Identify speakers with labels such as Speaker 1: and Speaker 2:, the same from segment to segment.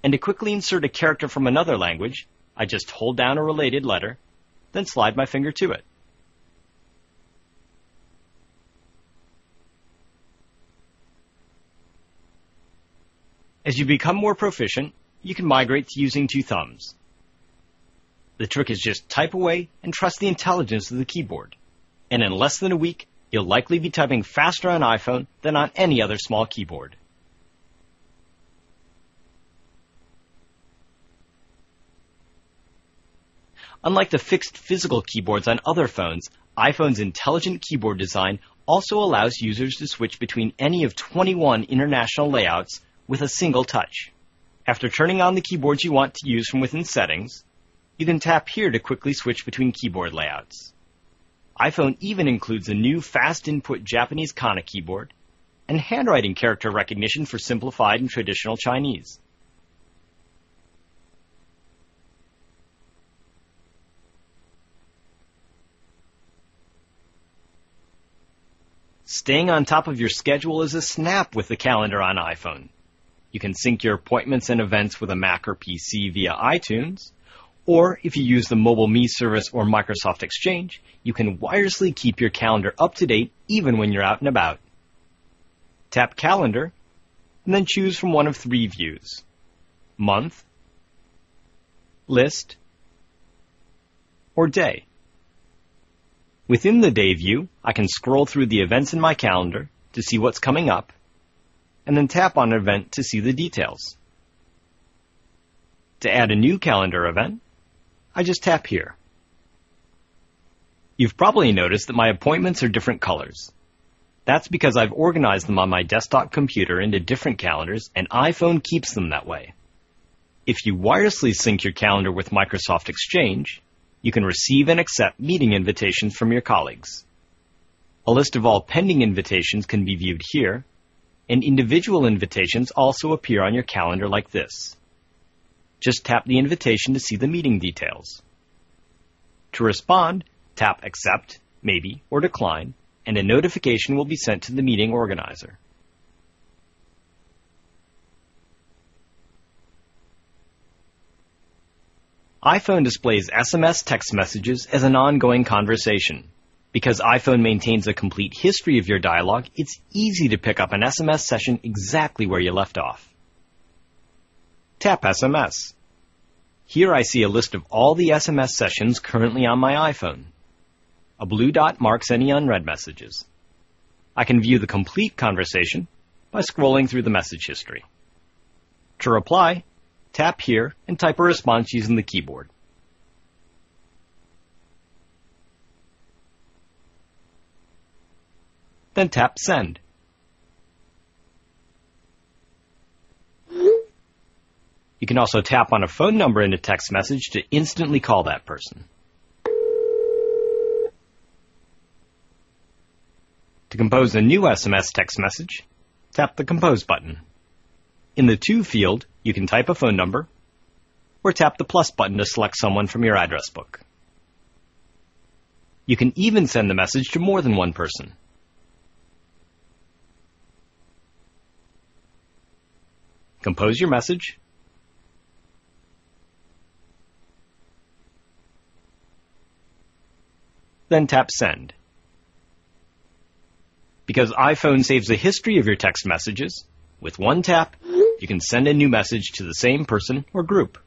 Speaker 1: And to quickly insert a character from another language, I just hold down a related letter, then slide my finger to it. As you become more proficient, you can migrate to using 2 thumbs. The trick is just type away and trust the intelligence of the keyboard. And in less than a week, you'll likely be typing faster on iPhone than on any other small keyboard. Unlike the fixed physical keyboards on other phones, iPhone's intelligent keyboard design also allows users to switch between any of 21 international layouts with a single touch. After turning on the keyboards you want to use from within Settings, you can tap here to quickly switch between keyboard layouts. iPhone even includes a new fast input Japanese kana keyboard and handwriting character recognition for simplified and traditional Chinese. Staying on top of your schedule is a snap with the calendar on iPhone. You can sync your appointments and events with a Mac or PC via iTunes, or if you use the Mobile Me service or Microsoft Exchange, you can wirelessly keep your calendar up to date even when you're out and about. Tap Calendar, and then choose from one of 3 views: Month, List, or Day. Within the Day view, I can scroll through the events in my calendar to see what's coming up, and then tap on an event to see the details. To add a new calendar event, I just tap here. You've probably noticed that my appointments are different colors. That's because I've organized them on my desktop computer into different calendars, and iPhone keeps them that way. If you wirelessly sync your calendar with Microsoft Exchange, you can receive and accept meeting invitations from your colleagues. A list of all pending invitations can be viewed here, and individual invitations also appear on your calendar like this. Just tap the invitation to see the meeting details. To respond, tap Accept, Maybe, or Decline, and a notification will be sent to the meeting organizer. iPhone displays SMS text messages as an ongoing conversation. Because iPhone maintains a complete history of your dialogue, it's easy to pick up an SMS session exactly where you left off. Tap SMS. Here I see a list of all the SMS sessions currently on my iPhone. A blue dot marks any unread messages. I can view the complete conversation by scrolling through the message history. To reply, tap here and type a response using the keyboard. Then tap Send. You can also tap on a phone number in a text message to instantly call that person. To compose a new SMS text message, tap the Compose button. In the To field, you can type a phone number, or tap the plus button to select someone from your address book. You can even send the message to more than one person. Compose your message, then tap Send. Because iPhone saves a history of your text messages, with one tap, you can send a new message to the same person or group.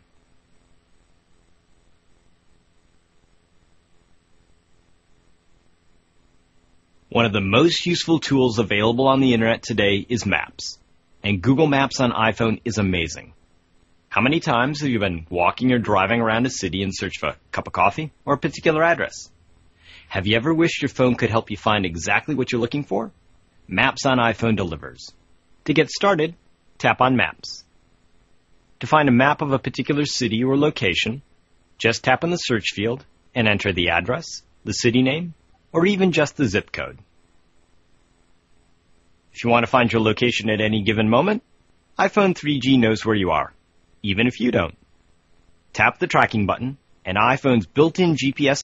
Speaker 1: One of the most useful tools available on the internet today is Maps. And Google Maps on iPhone is amazing. How many times have you been walking or driving around a city in search of a cup of coffee or a particular address? Have you ever wished your phone could help you find exactly what you're looking for? Maps on iPhone delivers. To get started, tap on Maps. To find a map of a particular city or location, just tap in the search field and enter the address, the city name, or even just the zip code. If you want to find your location at any given moment, iPhone 3G knows where you are, even if you don't. Tap the tracking button, and iPhone's built-in GPS